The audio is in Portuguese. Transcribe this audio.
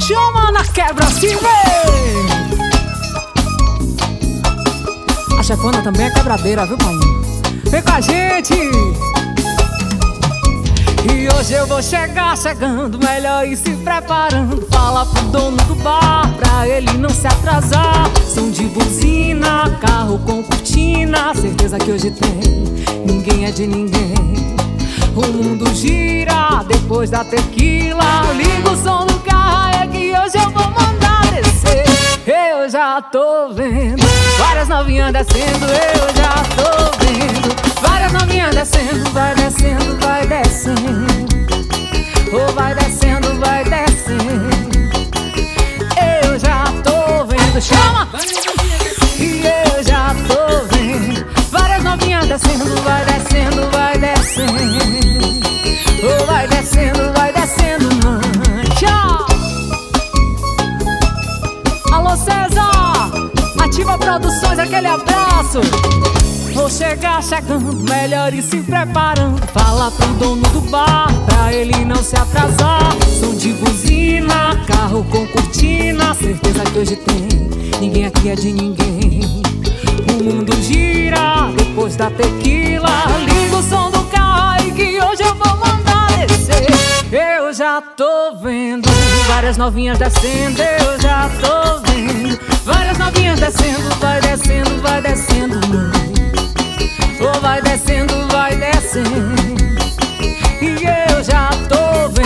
Chama na quebra, se vê. A chefona também é quebradeira, viu, pai? Vem com a gente. E hoje eu vou chegar chegando, melhor ir se preparando. Fala pro dono do bar pra ele não se atrasar. Som de buzina, carro com cortina, certeza que hoje tem, ninguém é de ninguém. O mundo gira depois da tequila. Liga o som do carro, é que hoje eu vou mandar descer. Eu já tô vendo várias novinhas descendo, eu já tô vendo várias novinhas descendo. Vai descendo, vai descendo, oh, vai descendo, vai descendo. Eu já tô vendo, chama! E eu já tô vendo várias novinhas descendo, vai descendo, vai descendo, oh, vai descendo, mãe. Tchau! Alô, César! Ativa Produções, aquele abraço! Vou chegar chegando, melhor ir se preparando. Fala pro dono do bar pra ele não se atrasar. Som de buzina, carro com cortina, certeza que hoje tem, ninguém aqui é de ninguém. O mundo gira depois da tequila. Liga o som do carro aí que hoje eu vou mandar descer. Eu já tô vendo várias novinhas descendo, eu já tô vendo várias novinhas descendo. Vai descendo, vai descendo, mãe. Oh, vai descendo, vai descendo. E eu já tô